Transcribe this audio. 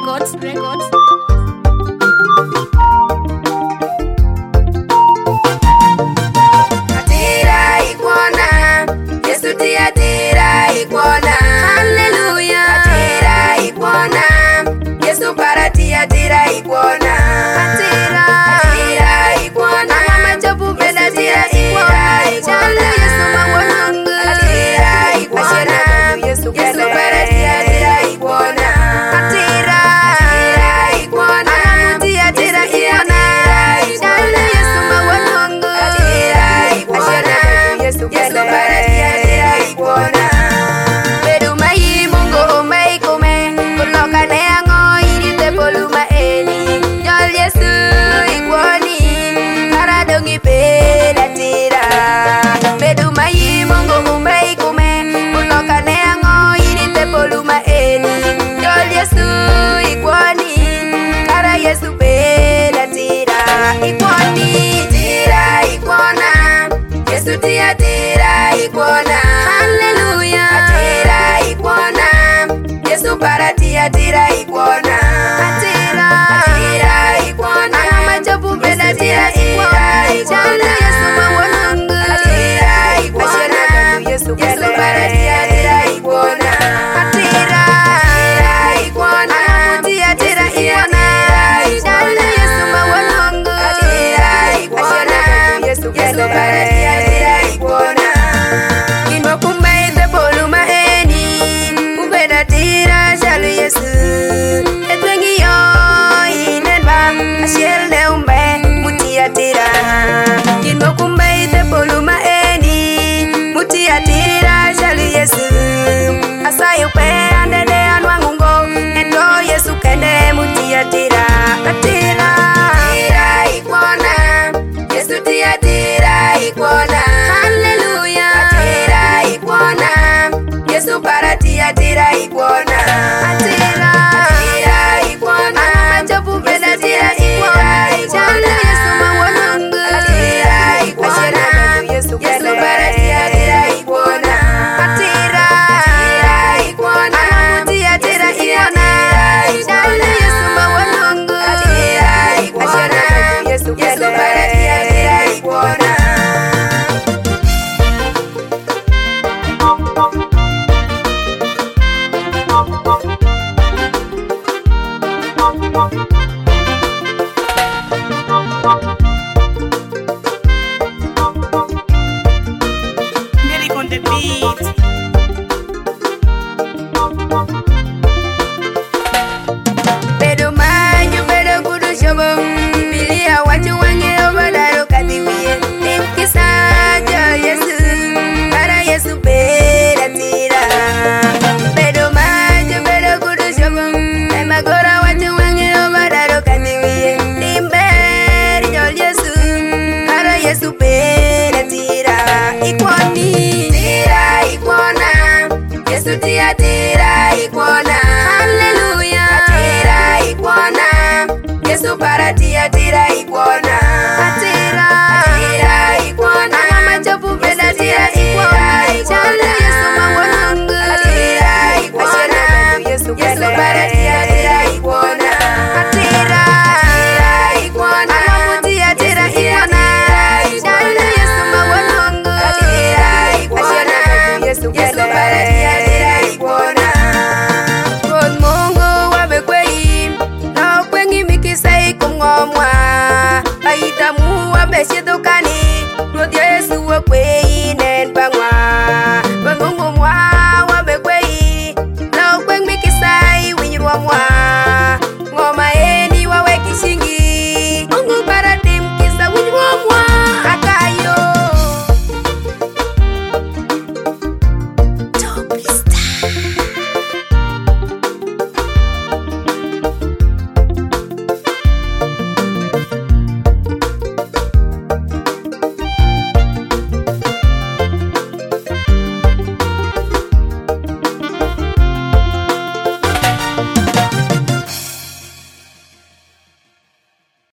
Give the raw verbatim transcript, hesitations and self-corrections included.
Records, Records. Atira iguana, Yesu ti atira iguana. Hallelujah. Atira iguana, Yesu para ti atira iguana. Atira, atira iguana, mama chapu bela atira iguana. Chale Yesu mawananga. Atira iguana, Yesu para ti atira iguana. Atira, atira iguana, ti atira iguana. Chale Yesu mawananga. Atira iguana, Yesu para ti atira iguana. Beduma yi mungo omei kome, kuloka ne ango irite poluma eni. Nyol Yesu iguani, karadongi pela tira. Beduma yi mungo omei kome, kuloka ne ango irite poluma eni. Nyol Yesu iguani, kara Yesu pela tira. Iguani, Atira iguana, Yesu ti atira iguana. hallelujah. Atira iguana, Yesu para ti atira iguana. Atira, Atira iguana, mama chapu bela atira iguana. Chale Yesu mawananga. Atira iguana, Yesu para ti atira